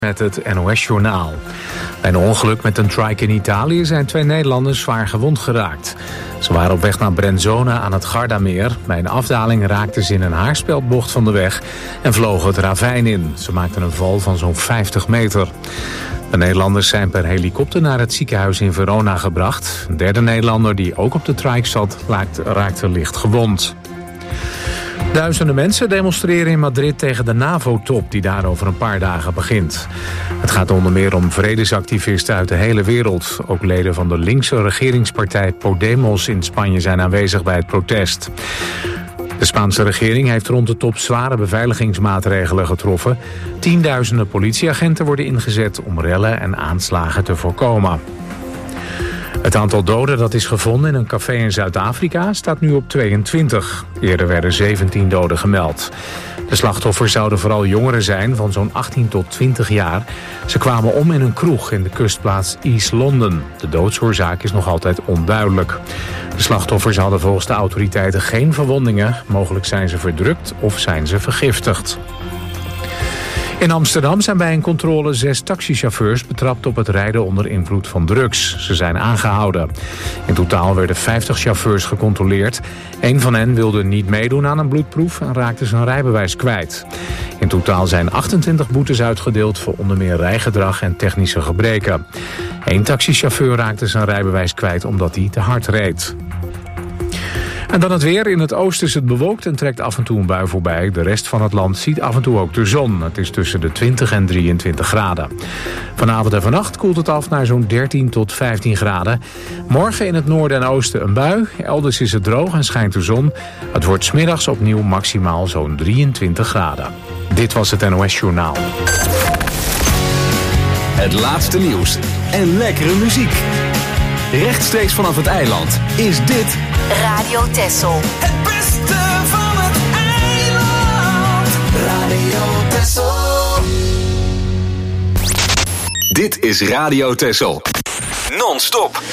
Met het NOS-journaal. Bij een ongeluk met een trike in Italië zijn 2 Nederlanders zwaar gewond geraakt. Ze waren op weg naar Brenzone aan het Gardameer. Bij een afdaling raakten ze in een haarspeldbocht van de weg en vlogen het ravijn in. Ze maakten een val van zo'n 50 meter. De Nederlanders zijn per helikopter naar het ziekenhuis in Verona gebracht. Een derde Nederlander die ook op de trike zat raakte licht gewond. Duizenden mensen demonstreren in Madrid tegen de NAVO-top die daar over een paar dagen begint. Het gaat onder meer om vredesactivisten uit de hele wereld. Ook leden van de linkse regeringspartij Podemos in Spanje zijn aanwezig bij het protest. De Spaanse regering heeft rond de top zware beveiligingsmaatregelen getroffen. Tienduizenden politieagenten worden ingezet om rellen en aanslagen te voorkomen. Het aantal doden dat is gevonden in een café in Zuid-Afrika staat nu op 22. Eerder werden 17 doden gemeld. De slachtoffers zouden vooral jongeren zijn van zo'n 18 tot 20 jaar. Ze kwamen om in een kroeg in de kustplaats East London. De doodsoorzaak is nog altijd onduidelijk. De slachtoffers hadden volgens de autoriteiten geen verwondingen. Mogelijk zijn ze verdrukt of zijn ze vergiftigd. In Amsterdam zijn bij een controle 6 taxichauffeurs betrapt op het rijden onder invloed van drugs. Ze zijn aangehouden. In totaal werden 50 chauffeurs gecontroleerd. Een van hen wilde niet meedoen aan een bloedproef en raakte zijn rijbewijs kwijt. In totaal zijn 28 boetes uitgedeeld voor onder meer rijgedrag en technische gebreken. 1 taxichauffeur raakte zijn rijbewijs kwijt omdat hij te hard reed. En dan het weer. In het oosten is het bewolkt en trekt af en toe een bui voorbij. De rest van het land ziet af en toe ook de zon. Het is tussen de 20 en 23 graden. Vanavond en vannacht koelt het af naar zo'n 13 tot 15 graden. Morgen in het noorden en oosten een bui. Elders is het droog en schijnt de zon. Het wordt 's middags opnieuw maximaal zo'n 23 graden. Dit was het NOS Journaal. Het laatste nieuws en lekkere muziek. Rechtstreeks vanaf het eiland is dit Radio Texel. Het beste van het eiland. Radio Texel. Dit is Radio Texel. Non-stop.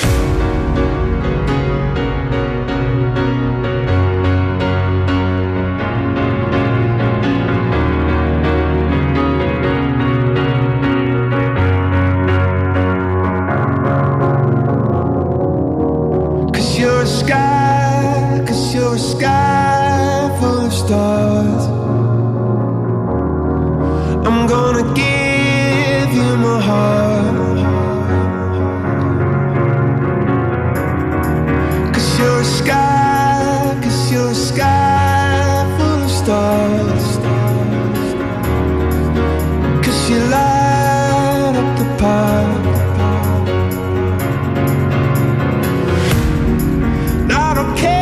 Sky full of stars. I'm gonna give you my heart. 'Cause you're a sky full of stars. 'Cause you light up the park. I don't care.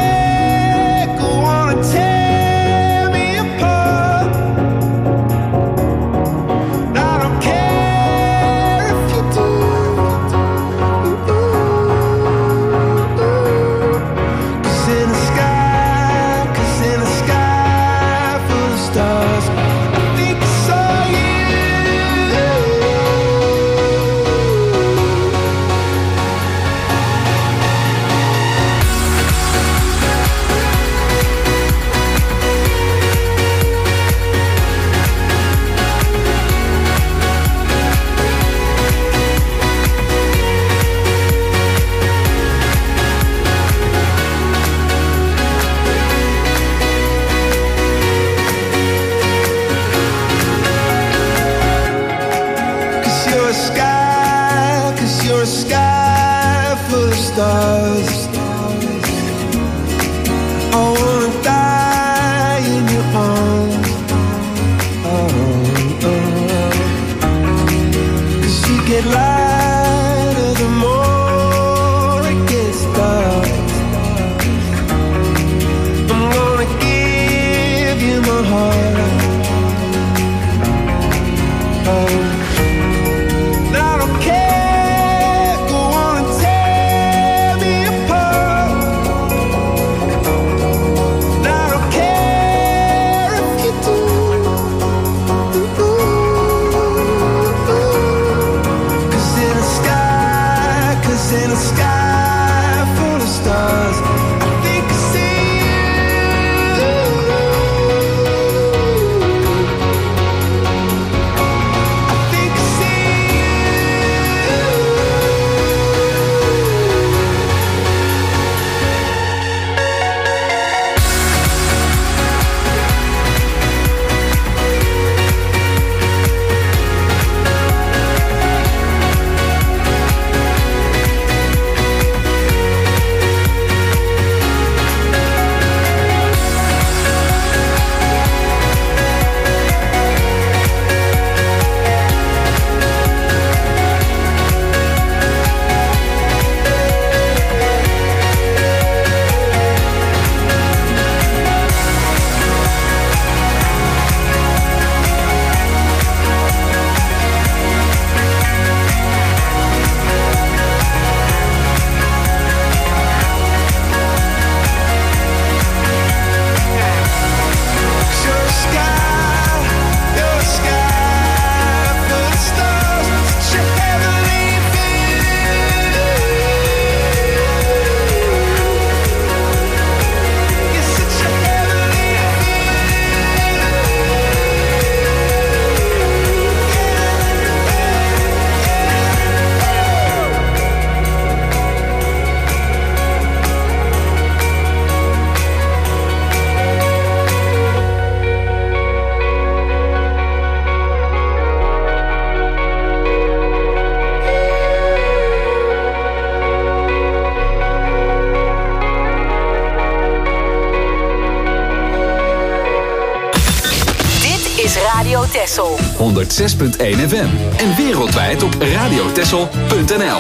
Texel. 106.1 FM. En wereldwijd op radiotexel.nl.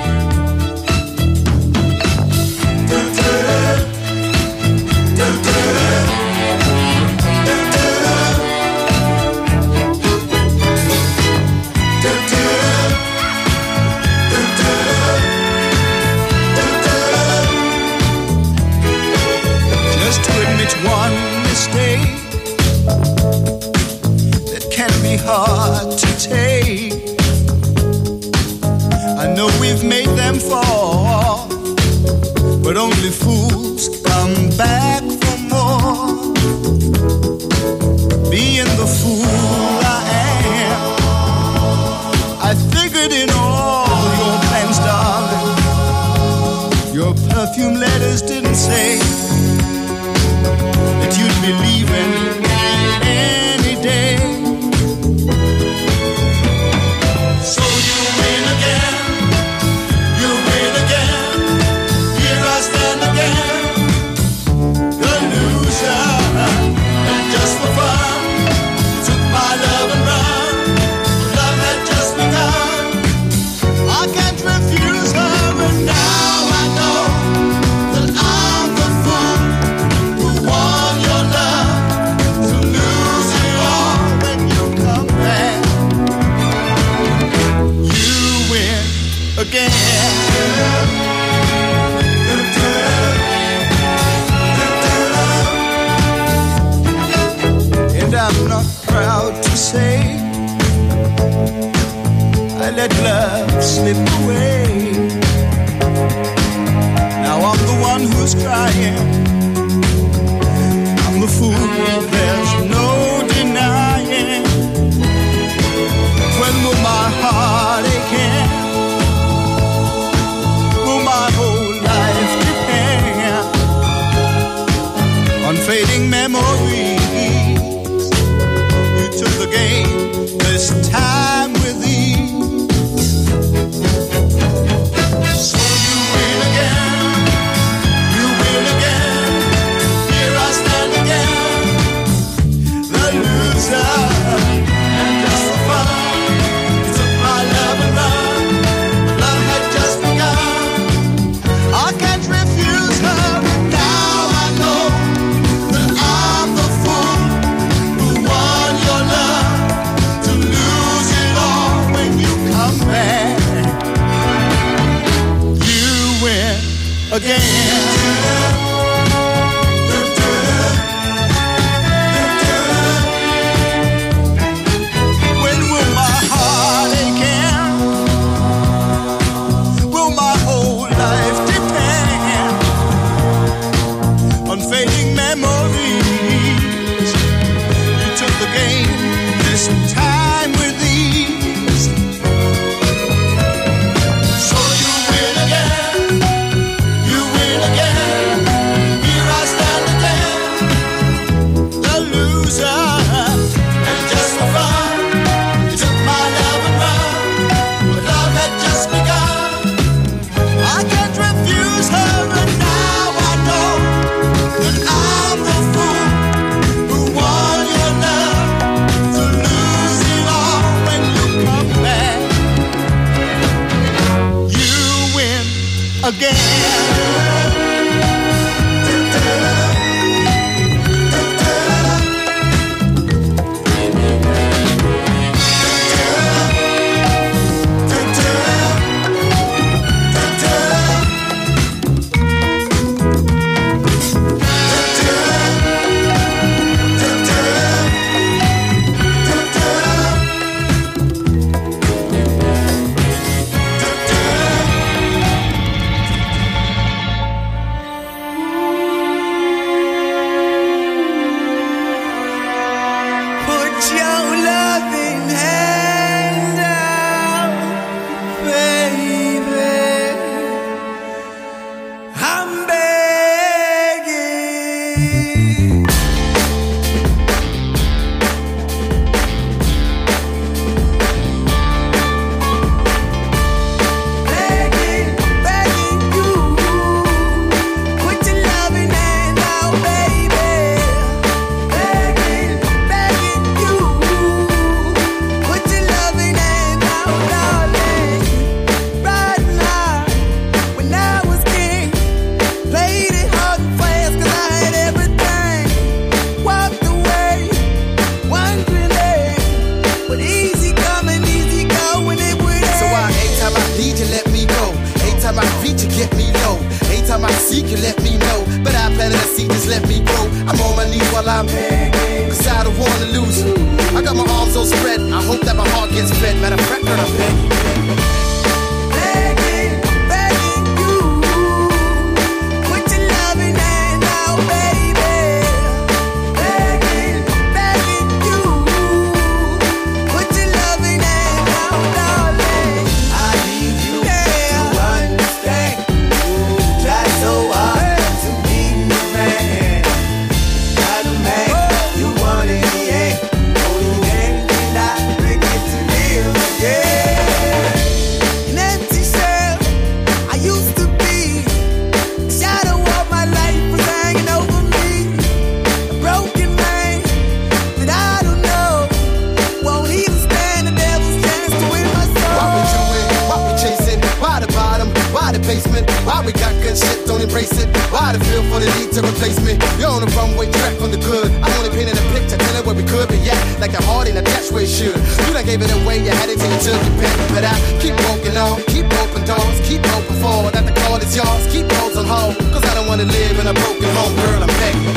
One mistake that can be hard to take. I know we've made them fall, but only fools come back for more. Being the fool I am, I figured in all your plans, darling, your perfume letters didn't say that you'd be leaving any day. So you win again, here I stand again, the loser, and just for fun, you took my love and run, love had just begun, I can't refuse her, and now I know that I'm the fool who won your love, to lose it all when you come back. You win again. And I'm not proud to say I let love slip away. Now I'm the one who's crying, I'm the fool, there's no denying. When will my heart again? Will my whole life depend on fading memories? You took the game this time with ease. So you win again, here I stand again, the loser, and just for fun, you took my love and run, love had just begun, I can't refuse her, and now I know that I'm the fool who won your love, to lose it all when you come back. You win again. When will my heart again? Will my whole life depend on fading memories? You took the game this time with ease. So you win again, here I stand again, the loser, and just for fun, you took my love and run, but love had just begun, I can't refuse her, and now I know that I'm the fool who won your love, to lose it all when you come back. You win again. get me low. Anytime I seek you, let me know. But I planted a seed, just let me grow. I'm on my knees while I'm begging, cause I don't wanna lose you. I got my arms all spread, I hope that my heart gets fed. Matter of fact, girl, I'm begging. Why we got good shit, don't embrace it? Why the feel for the need to replace me? You're on the runway track from the good. I'm only painting a picture, telling where we could be at. Like a heart in a dash where it should. You done gave it away, you had it till you took your pick. But I keep walking on, keep open doors, keep open for that the call is yours. Keep those on hold, cause I don't wanna live in a broken home, girl, I'm begging.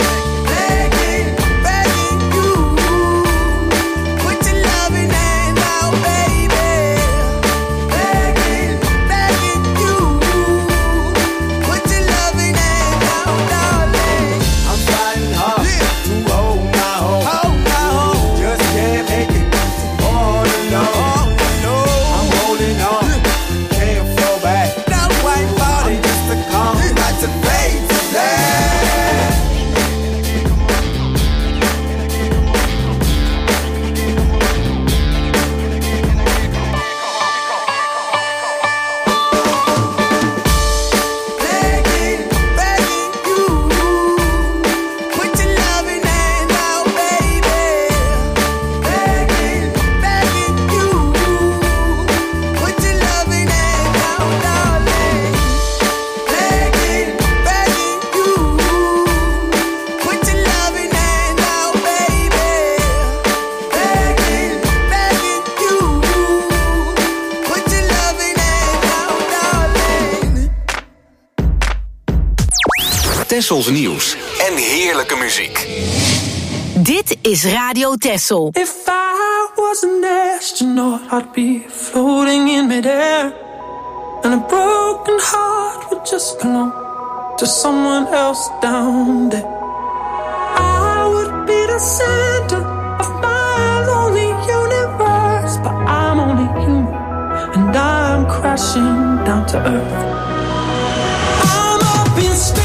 Tessels nieuws en heerlijke muziek. Dit is Radio Tessel. If I was an astronaut, I'd be floating in midair, and a broken heart would just belong to someone else down there. I would be the center of my lonely universe, but I'm only human, and I'm crashing down to earth. I'm up in space.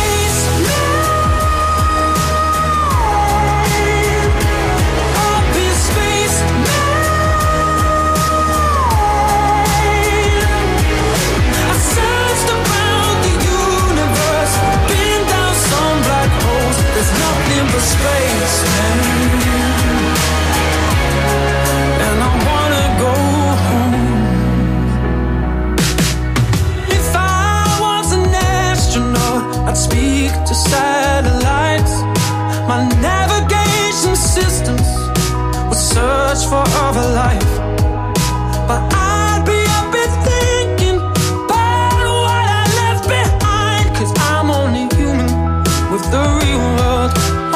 Space, man, and I wanna go home. If I was an astronaut, I'd speak to satellites. My navigation systems would search for other life, but I'd be up and thinking about what I left behind, 'cause I'm only human with the real world.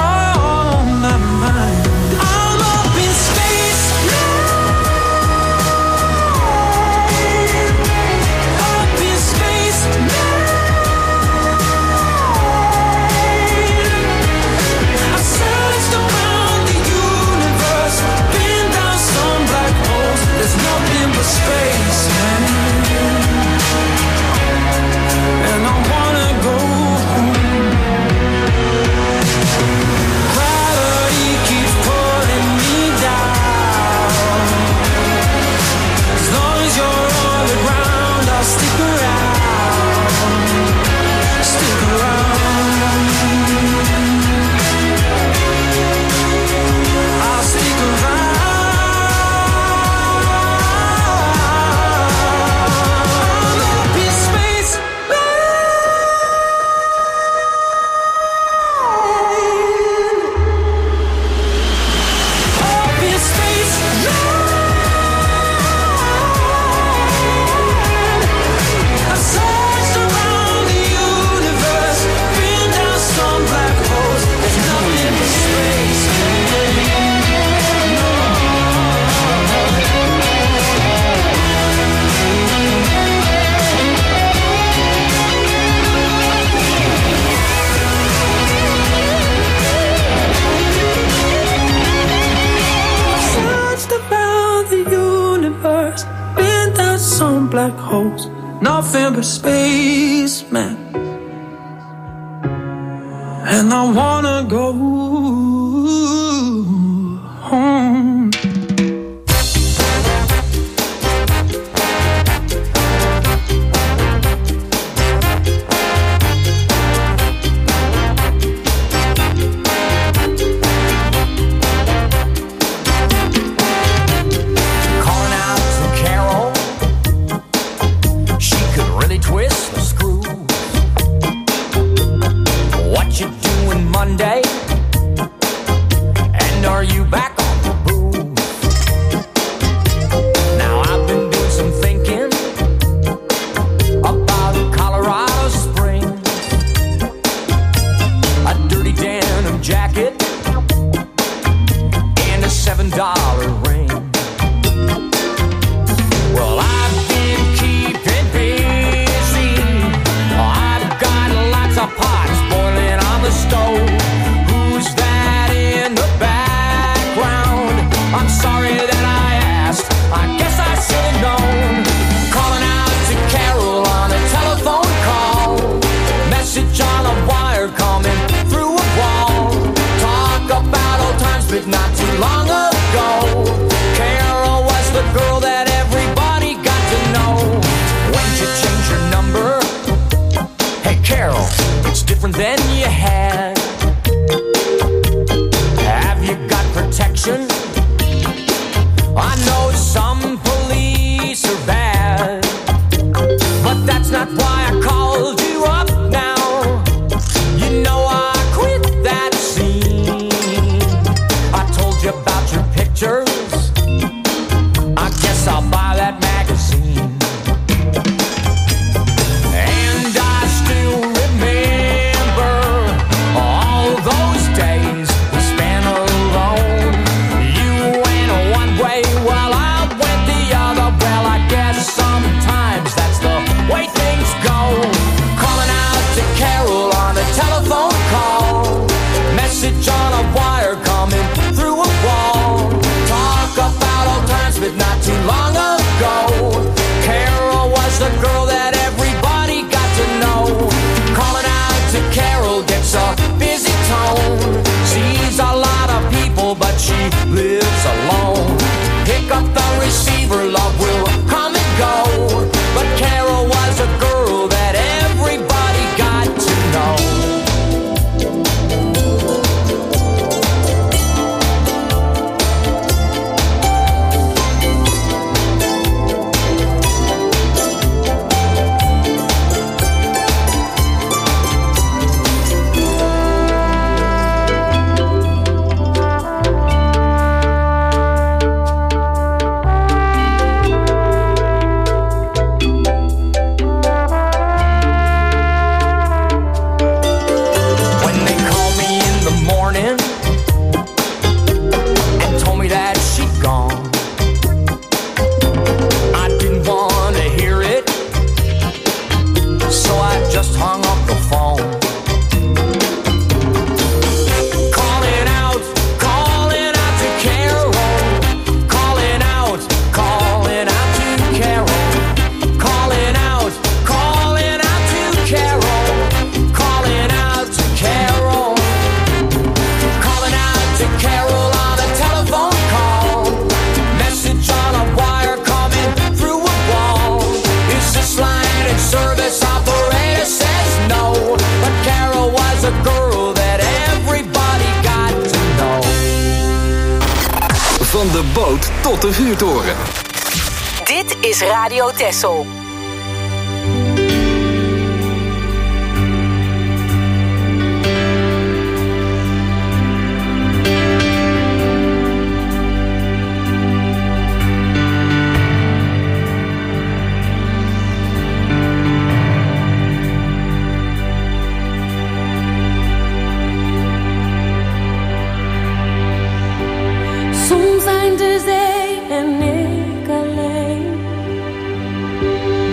Space, man, and I wanna go home. Gravity keeps pulling me down. As long as you're on the ground, I'll stick around. Stick around. I'll stick around. there's some black holes, nothing but space, man. And I wanna go home. Monday, and are you back on the booze? Now I've been doing some thinking about Colorado Springs, a dirty denim jacket and a $7 ring. Well, I've been keeping busy. I've got lots of pots boiling on the stove. Who's that in the background? I'm sorry that I asked. I guess I should have known. Calling out to Carol on a telephone call. Message on a wire coming through a wall. Talk about old times, but not too long ago. Carol was the girl that everybody got to know. When'd you change your number? Hey Carol, it's different than you had. Have you got protection? I know some police are bad, but that's not why I called you up now. You know I quit that scene. I told you about your pictures. I guess I'll buy that magazine. And I still remember all those days we spent alone. You went one way while I went the other. Well, I guess sometimes that's the way things go. Calling out to Carol on a telephone call. Message on a wire coming through a wall. Talk about old times, but not too long ago. Carol was the girl that everybody got to know. Calling out to Carol gets a busy tone. Sees a lot of people, but she lives alone. Pick up the receiver, love will come and go. But Carol was a girl that everybody got to know. Van de boot tot de vuurtoren. Dit is Radio Texel. Soms zijn de zee en ik alleen.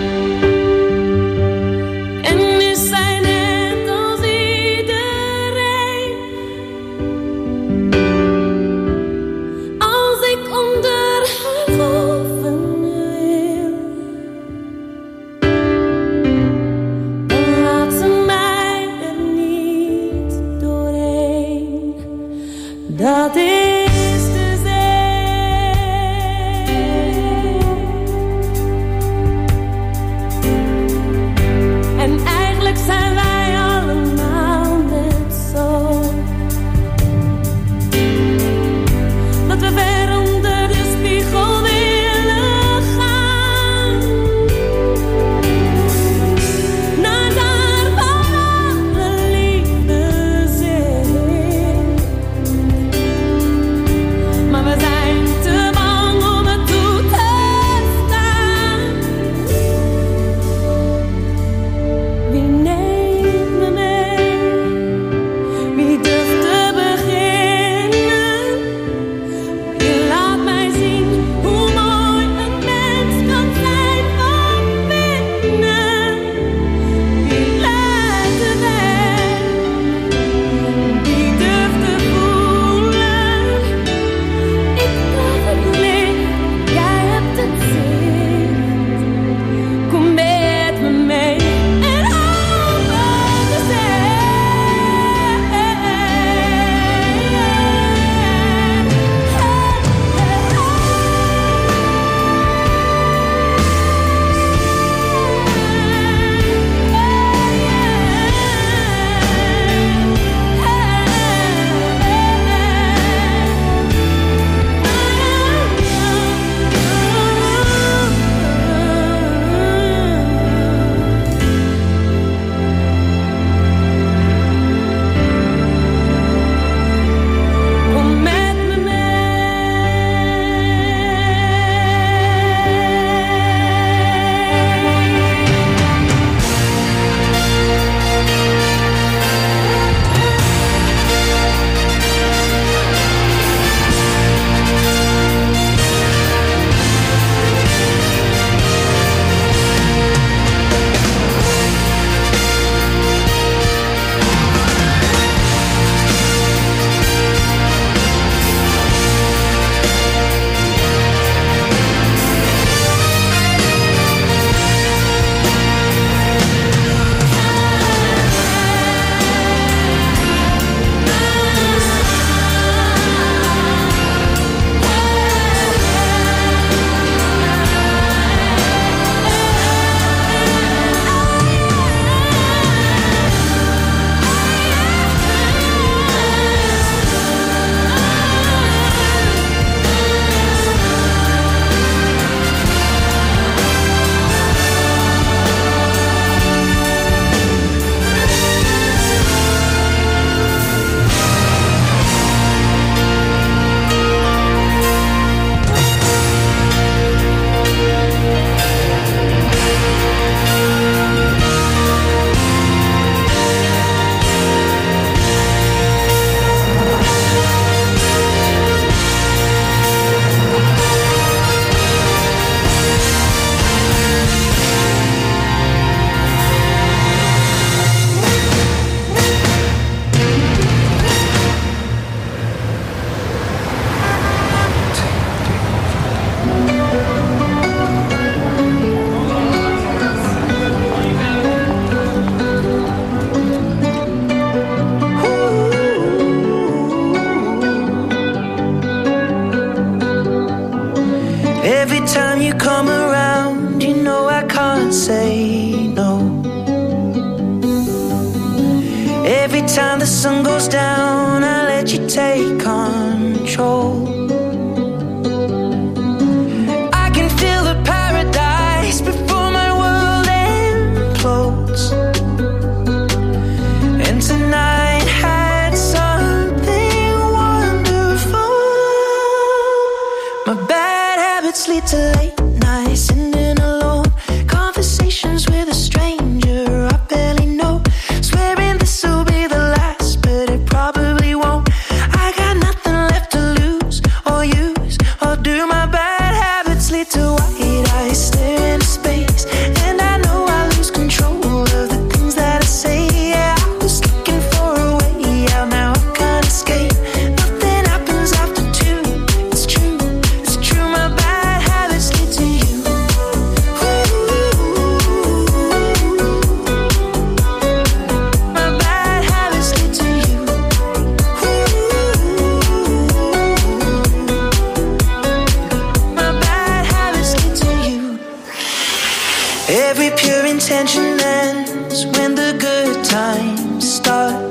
Every pure intention ends when the good times start.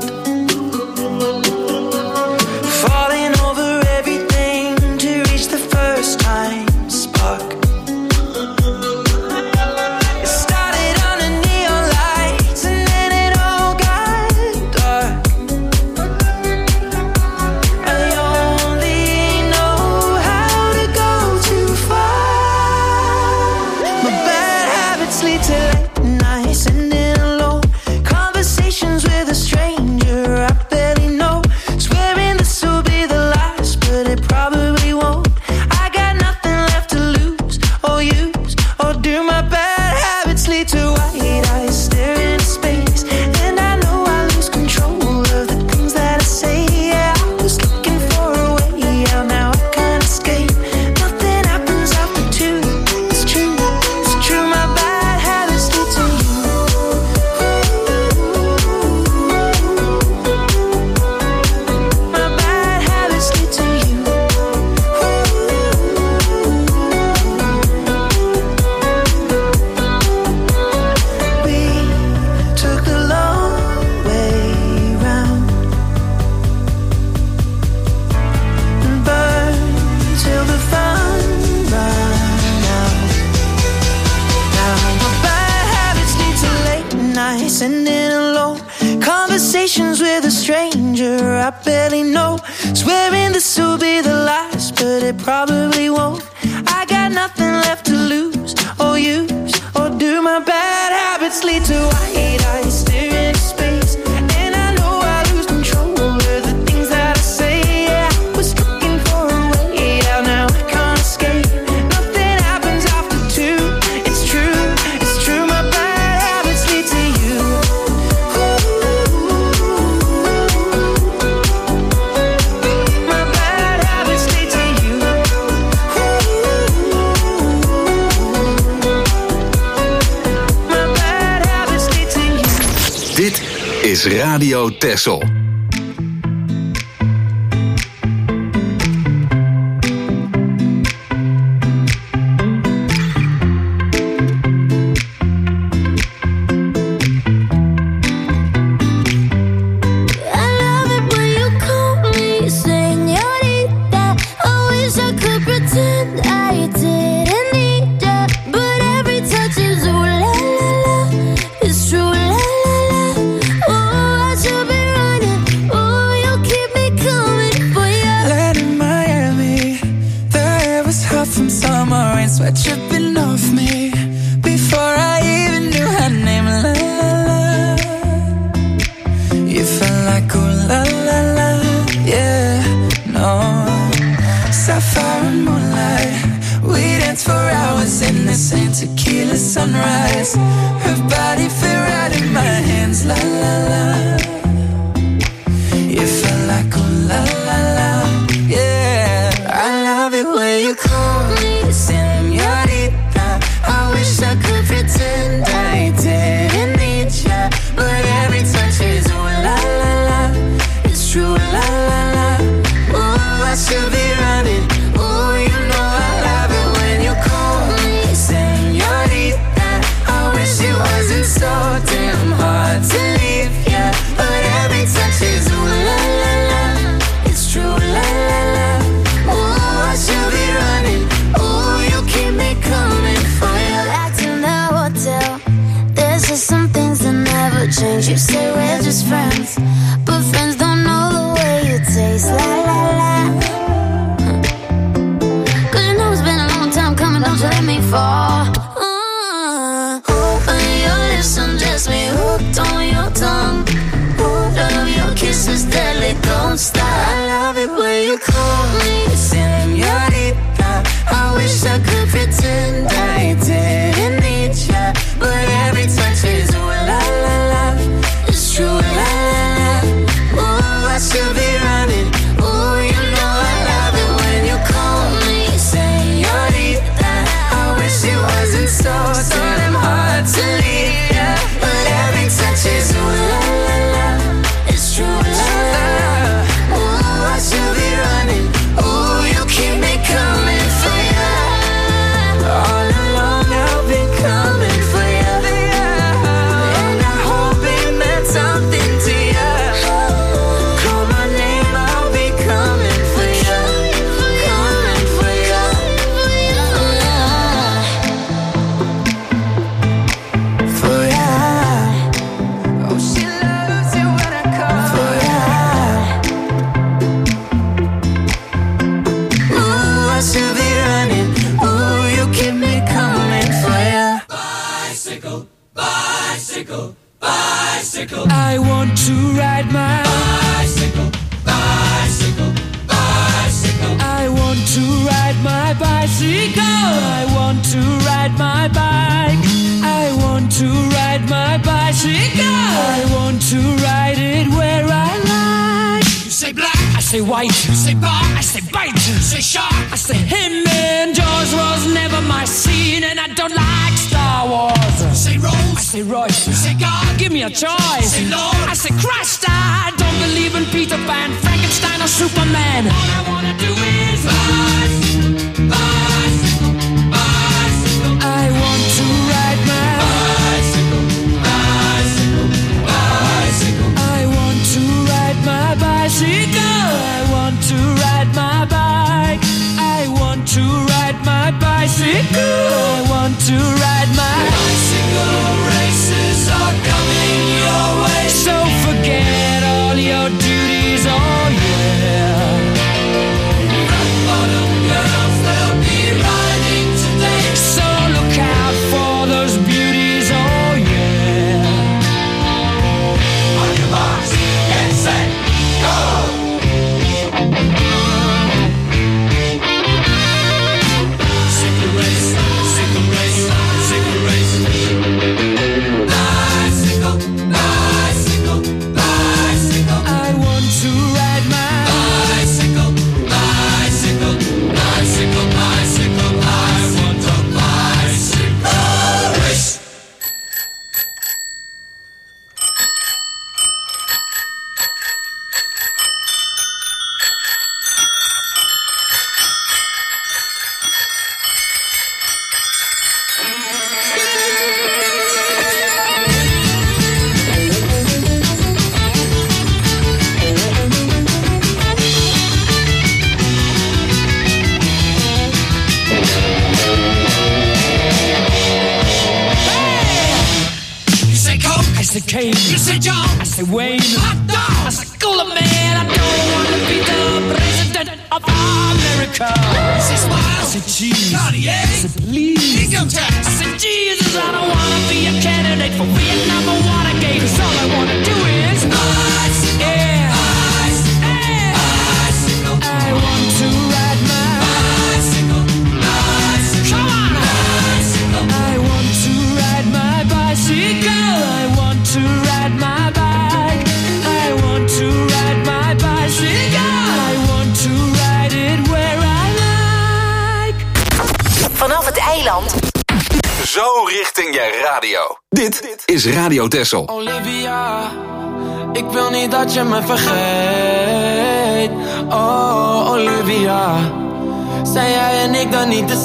Falling over everything to reach the first time spark. It started under neon lights and then it all got dark. I only know how to go too far. My bad habits lead to late nights and then alone conversations with a stranger I barely know. Swearing this will be the last, but it probably won't. I got nothing left to lose or use, or do my bad habits lead to white eyes staring into space? And I know I lose control of the things that I say. Yeah, I was looking for a way out, now I can't escape. Nothing happens after two. It's true, it's true. My bad habits lead to you. My bad habits lead to you. We took the long way round and burned till the fun ran out. Now my bad habits lead to late nights and then alone conversations with a stranger I barely know. Swearing this will be the last, but it probably won't. I got nothing left to lose or use, or do my bad habits lead to white eyes staring into space? And I know I lose control of the things that I say. Yeah, I was looking for a way out, now I can't escape. Nothing happens after two. It's true, it's true. My bad habits lead to you. My bad habits lead to you. My bad habits lead to you. Dit is Radio Texel. I love it when you call me señorita. I wish I could pretend I didn't need ya, but every touch is ooh la la la. It's true la la la. Oh, I should be running. Oh, you'll keep me coming for ya. Land in Miami, the air was hot from summer rain, sweat dripping off me before I even knew her name. La la la, you felt like ooh la la la, yeah, no. Sapphire and moonlight, we danced for hours in the same tequila sunrise. Her body fit right in my hands, la la la. You felt like ooh la la la, yeah. I love it when you call me señorita. I wish I could pretend I didn't need ya, but every touch is ooh la la la. It's true la la la. Oh, I should be running. Oh, you know I love it when you call me señorita. I wish bicycle, bicycle. I want to ride my bicycle, bicycle, bicycle. I want to ride my bicycle. I want to ride my bike. I want to ride my bicycle. I want to ride it where I like. You say black, I say white. you say bar, I say bite. you say shark. I say him and Jaws was never my scene, and I don't like Star Wars. You say Rose, I say Royce. you say God, Give me a choice. say Lord. I say Christ. I don't believe in Peter Pan, Frankenstein, or Superman. All I wanna do is bicycle, bicycle, bicycle. I want to ride my Bicycle, bicycle, bicycle. I want to ride my bicycle. I want to ride my bike. I want to ride my bicycle. I want to ride my Bicycle races are coming your way. So forget all your duties, oh yeah. Rock bottom girls, they'll be riding today. So look out for those beauties, oh yeah. On your marks, get set, go! Bicycle race, bicycle race, bicycle race. Bicycle, bicycle, bicycle. I want to ride my Bicycle, bicycle, bicycle, bicycle. I want a bicycle race. You say Coke, I say Kane, you say John, I say Wayne, hot dog. I say Cooler Man. I don't want to be the president of America. You say Smile, I say cheese, Cartier, I say please. income I tax. said, Jesus, I don't wanna be a candidate for Vietnam or Watergate. 'Cause all I wanna do is Bicycle, yeah, bicycle, yeah. bicycle, I want to ride my bicycle, bicycle. come on. Bicycle. I want to ride my bicycle. I want to ride my bike. I want to ride my bicycle. I want to ride it where I like. Vanaf het eiland. Zo richting je radio. Dit is Radio Texel. Olivia, ik wil niet dat je me vergeet. Oh, Olivia, zijn jij en ik dan niet de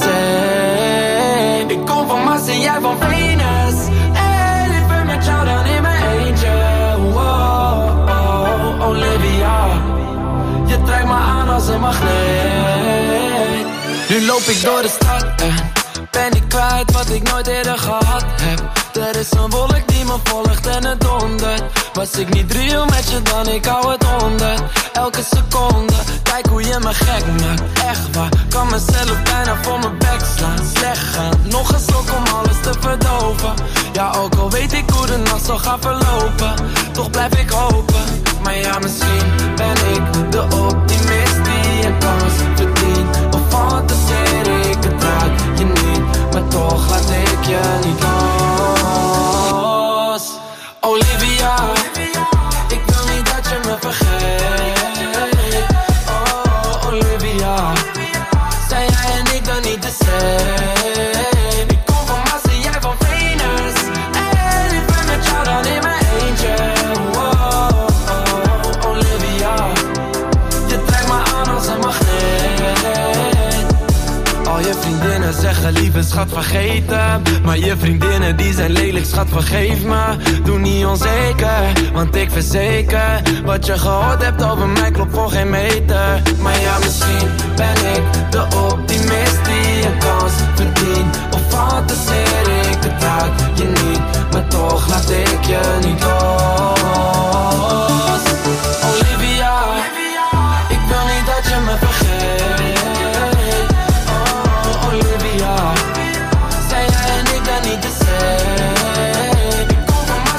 same? Ik kom van Mars en jij van Venus. En liever met jou dan in mijn eentje. Oh, oh, Olivia, je trekt me aan als een magneet. Nu loop ik door de stad en ben ik kwijt wat ik nooit eerder gehad heb. Er is een wolk die me volgt en het dondert. Was ik niet real met je dan, ik hou het 100. Elke seconde, kijk hoe je me gek maakt. Echt waar, kan mezelf bijna voor mijn bek slaan. Slecht gaan, nog een slok om alles te verdoven. Ja, ook al weet ik hoe de nacht zal gaan verlopen, toch blijf ik hopen. Maar ja, misschien ben ik de optimist die een kans verdient. Of fantaseer ik het raak je niet, maar toch laat ik je niet los. Olivia, ik wil niet dat je me vergeet. Oh, Olivia, zijn jij en ik dan niet de same? Ik kom van Mars en jij van Venus. En ik ben met jou dan in mijn eentje. Oh, oh, Olivia, je trekt me aan als een magneet. Al je vriendinnen zeggen lieve schat vergeten, maar je vriendinnen die zijn lelijk schat vergeef me. Doe niet onzeker, want ik verzeker wat je gehoord hebt over mij klopt voor geen meter. Maar ja, misschien ben ik de optimist die een kans verdient. Of fantaseer ik het raak je niet, maar toch laat ik je niet los. Olivia, ik wil niet dat je me vergeet. Oh, Olivia, zijn jij en ik dan niet de same? Ik kom van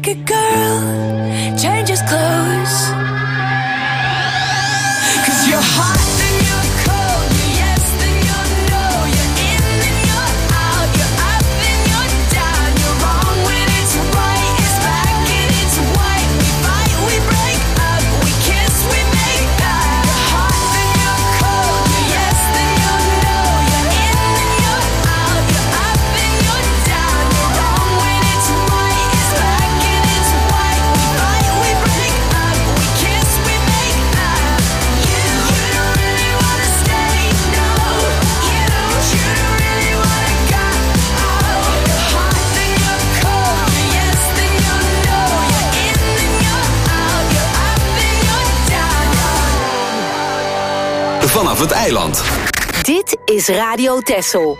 naked girl changes clothes. 'Cause you're hot and you're cold, you're yes and you're no, you're in and you're out, you're up and you're down, you're wrong when it's right, it's black and it's white. We fight, we break up, we kiss, we make up. You're hot and you're cold, you're yes and you're no, you're in and you're out, you're up and you're down, you're wrong when it's right, it's black and it's white. We fight, we break up, we kiss, we make up. You don't really wanna stay, no. You don't really wanna go. You're hot and you're cold, you're yes and you're no, you're in and you're out, you're up and you're down. Vanaf het eiland. Dit is Radio Texel.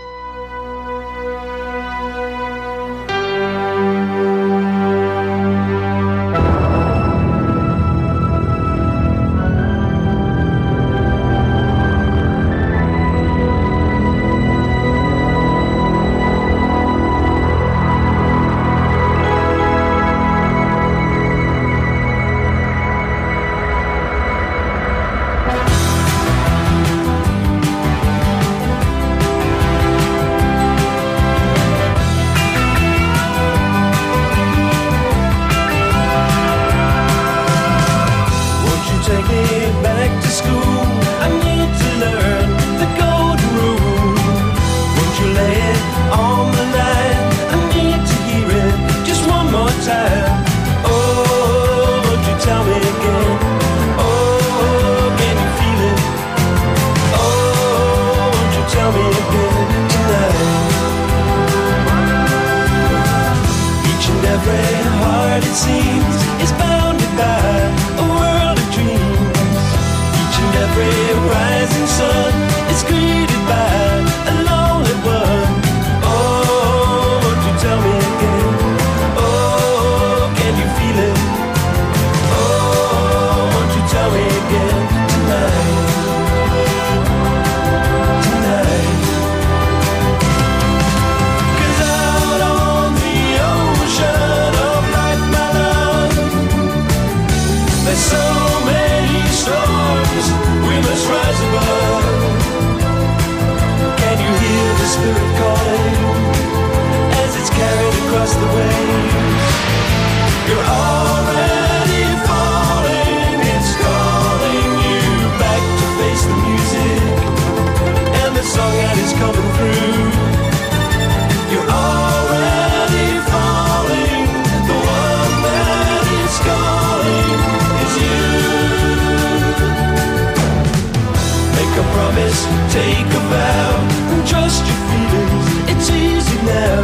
Take a vow and trust your feelings. It's easy now.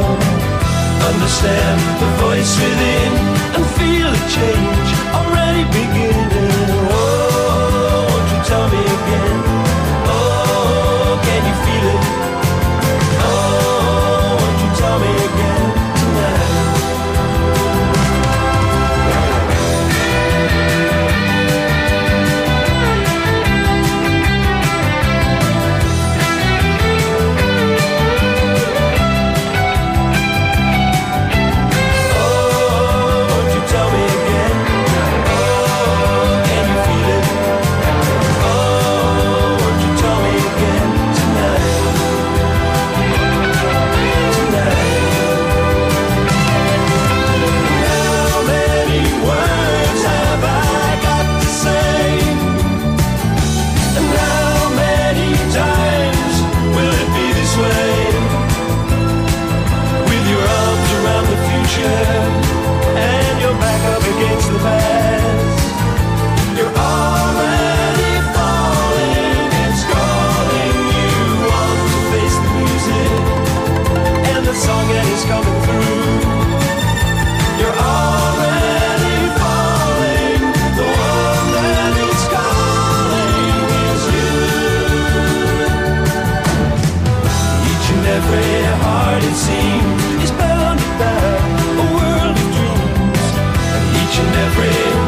Understand the voice within and feel a change already beginning. Oh, won't you tell me again? Oh, can you feel it? Oh, won't you tell me again tonight? And you're back up against the past. You're already falling. It's calling you on to face the music and the song that is coming through. You're already falling. The one that is calling is you. Each and every heart it seems is bound to bow. Each and every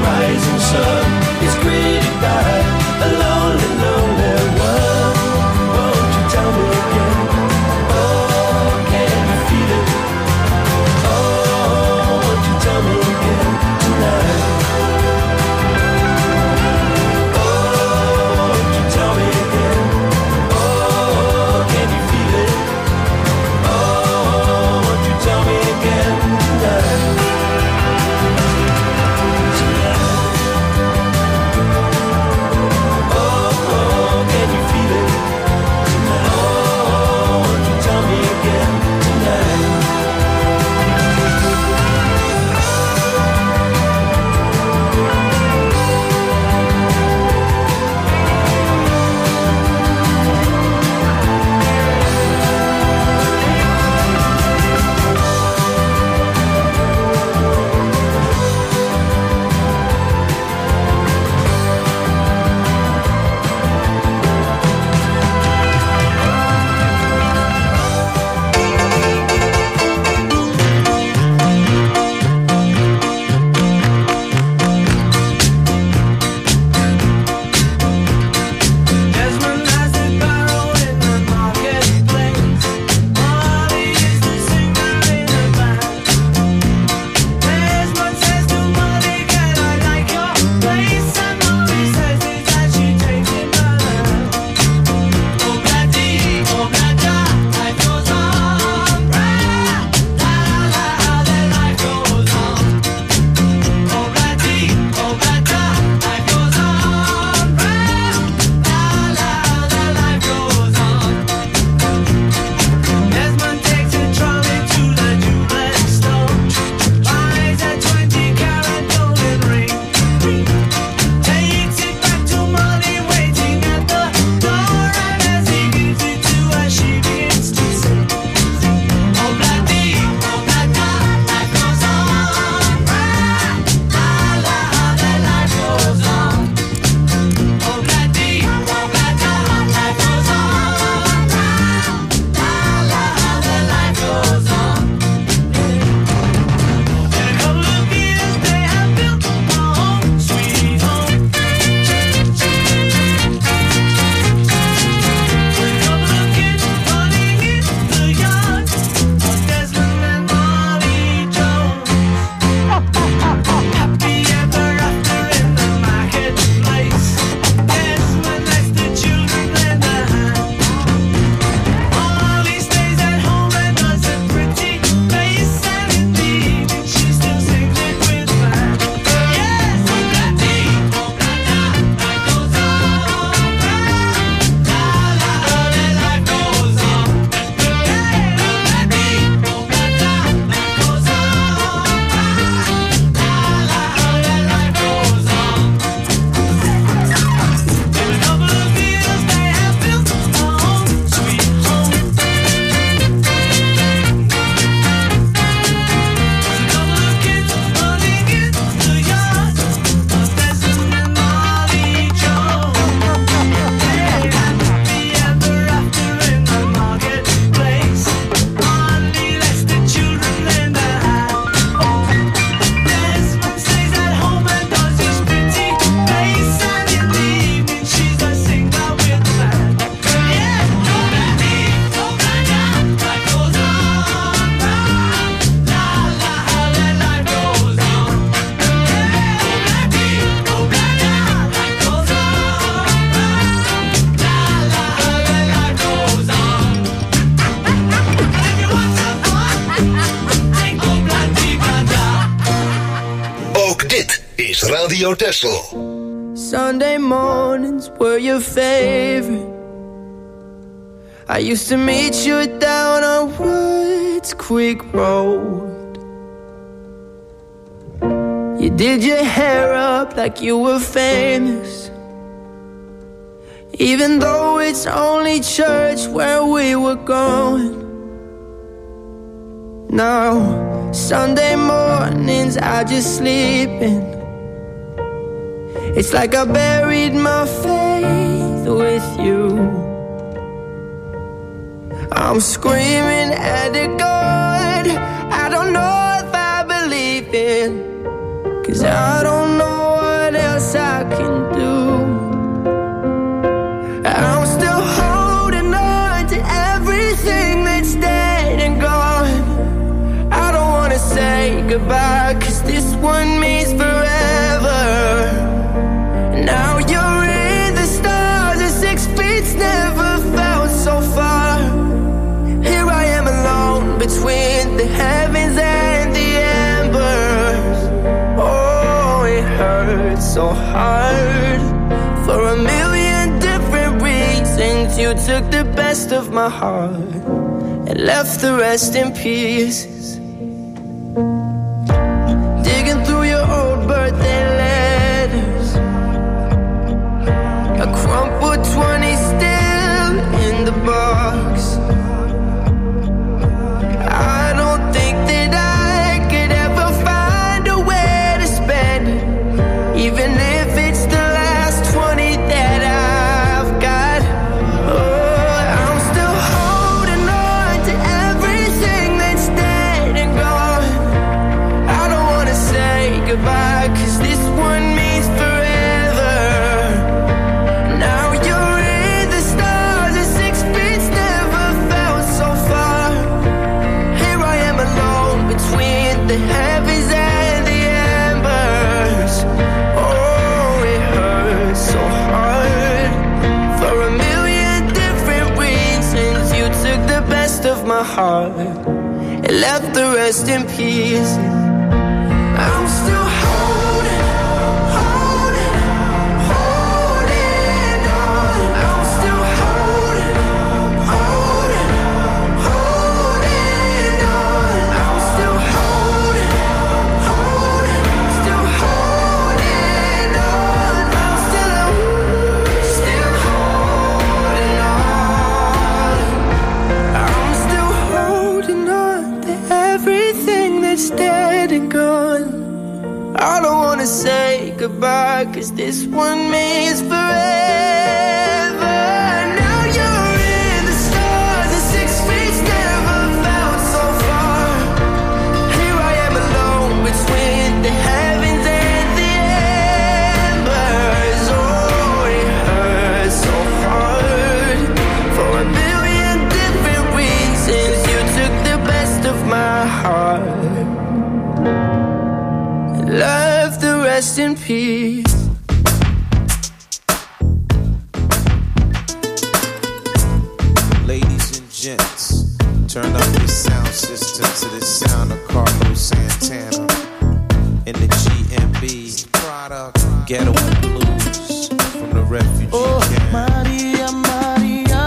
Radio Texel. Sunday mornings were your favorite. I used to meet you down on Woods Creek Road. You did your hair up like you were famous, even though it's only church where we were going. Now, Sunday mornings I just sleep in. It's like I buried my faith with you. I'm screaming at the God I don't know if I believe in, 'cause I don't know what else I can do. I'm still holding on to everything that's dead and gone. I don't wanna say goodbye, 'cause this one means forever. Now you're in the stars and 6 feet's never felt so far. Here I am alone between the heavens and the embers. Oh, it hurts so hard. For a million different reasons, you took the best of my heart and left the rest in pieces. Digging through your old birthday letters, a crumpled 20 still in the box. I don't think that I could ever find a way to spend it, even if it's the last 20 that I've got. Oh, I'm still holding on to everything that's dead and gone. I don't wanna say goodbye, 'cause this one means forever. Now you're in the stars and 6 feet's never felt so far. Here I am alone between the heavens and the embers. Oh, it hurts so hard. For a million different reasons, you took the best of my heart and left the rest in pieces. I'm still holding on. I'm still holding on. I'm still holding on. Still holding on. I'm still holding on. I'm still holding on to everything that's dead and gone. I don't wanna say goodbye, 'cause this one means forever. Now you're in the stars and 6 feet's never felt so far. Here I am alone between the heavens and the embers. Oh, it hurts so hard. For a million different reasons, you took the best of my heart, left the rest in peace. Ladies and gents, turn up your sound system to the sound of Carlos Santana and the GMB product Ghetto and Blues from the refugee camp. Maria, Maria,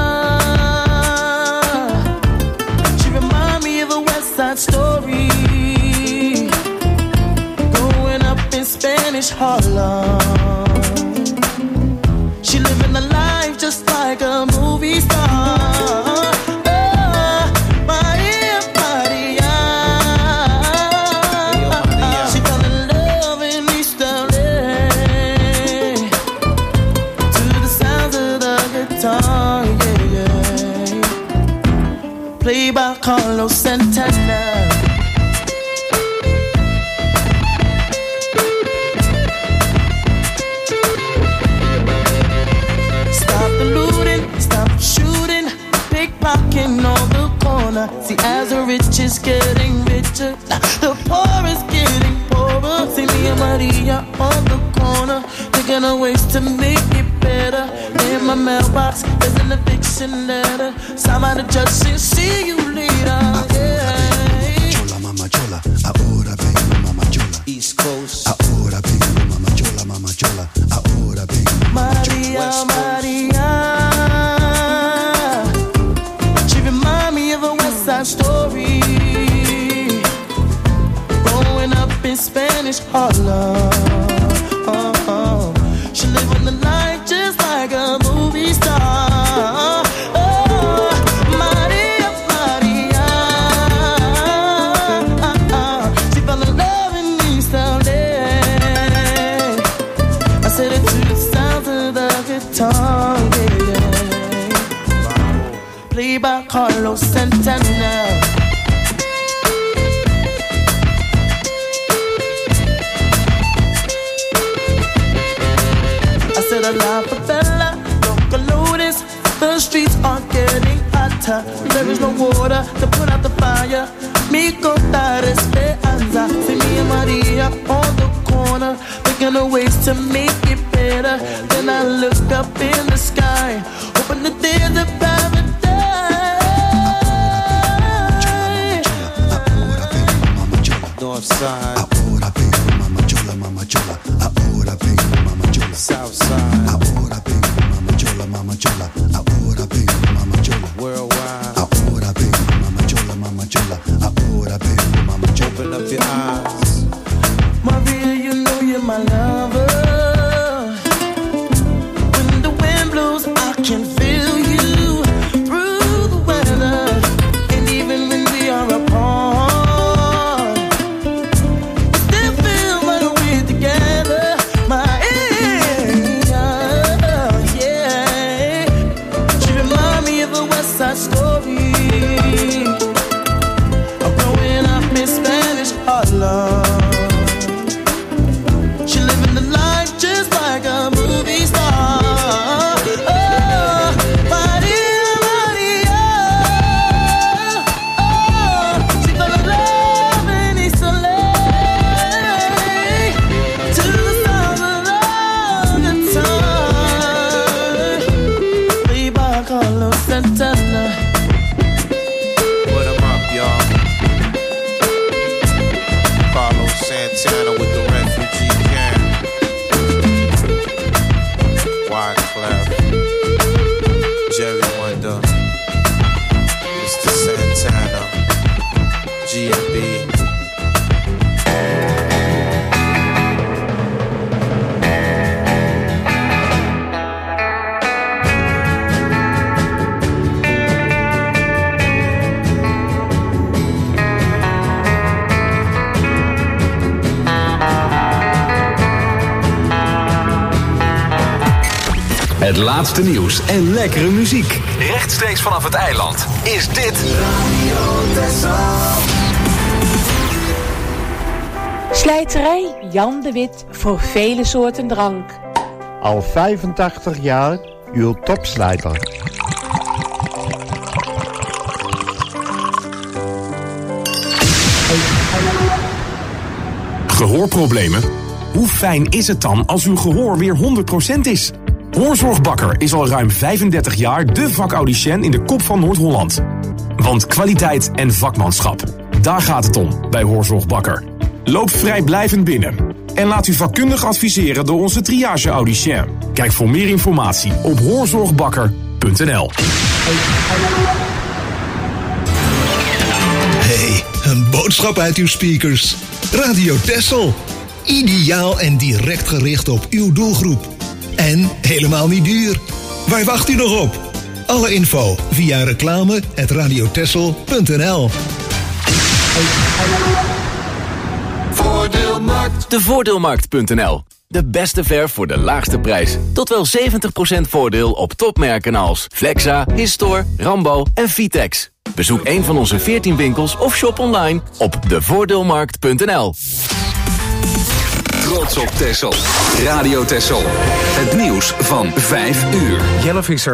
she remind me of a West Side Story, growing up in Spanish Harlem. She living a life just like a movie star. Maria, Maria, she fell in love in East LA to the sounds of the guitar, yeah, yeah. Played by Carlos Santana. Stop the looting, stop shooting, pickpocketing on the corner. See, as the rich is getting richer, the poor is getting poorer. See me and Maria on the corner, thinking of ways to make it better. In my mailbox, there's an eviction letter. Signed by the judge saying, see you later. Yeah. Chola, mama chola, ahora vengo, mama chola. East Coast. Ahora vengo, mama chola, mama West Coast. She remind me of a West Side Story. Growing up in Spanish Harlem. She live on the line just like a movie star. Oh, Maria, Maria. She fell in love in East LA. I said it to the sound of the guitar, yeah. Played by Carlos Santana. I said a la favela, local lotus. The streets are getting hotter. There is no water to put out the fire. Mi contar esperanza. See me and Maria on the corner, thinking of ways to make it better. Then I look up in the sky, hoping that there's a paradise. Northside. Ahora vengo, mama chola, mama chola. Ahora vengo, mama chola. Southside. Ahora vengo, mama chola, mama chola. Ahora vengo, mama chola. Worldwide. Ahora vengo, mama chola, mama chola. Ahora vengo, mama chola. Open up your eyes. Maria, you know you're my lover. When the wind blows, I can feel you through the weather. And even when we are apart, I still feel like we're together. Yeah. She remind me of a West Side Story. I'm growing up in Spanish Harlem. She living the life just like a movie star. Oh, Maria, Maria. Oh, she fell in love in East LA. To the sound of the guitar. Played by Carlos Santana. Put 'em up, y'all. Carlos Santana with the refugee camp. Wyclef, Jerry Wonder, Mr. Santana, G&B. Het laatste nieuws en lekkere muziek. Rechtstreeks vanaf het eiland is dit Radio Texel. Slijterij Jan de Wit voor vele soorten drank. Al 85 jaar uw topslijter. Gehoorproblemen? Hoe fijn is het dan als uw gehoor weer 100% is? Hoorzorgbakker is al ruim 35 jaar de vakaudicien in de kop van Noord-Holland. Want kwaliteit en vakmanschap, daar gaat het om bij Hoorzorgbakker. Loop vrijblijvend binnen en laat u vakkundig adviseren door onze triage-audicien. Kijk voor meer informatie op hoorzorgbakker.nl. Hey, een boodschap uit uw speakers. Radio Texel. Ideaal en direct gericht op uw doelgroep. En helemaal niet duur. Waar wacht u nog op? Alle info via reclame@radiotexel.nl. Voordeelmarkt. De Voordeelmarkt.nl. De beste verf voor de laagste prijs. Tot wel 70% voordeel op topmerken als Flexa, Histor, Rambo en Vitex. Bezoek een van onze 14 winkels of shop online op devoordeelmarkt.nl. Trots op Texel. Radio Texel. Het nieuws van 5 uur. Jelle Visser.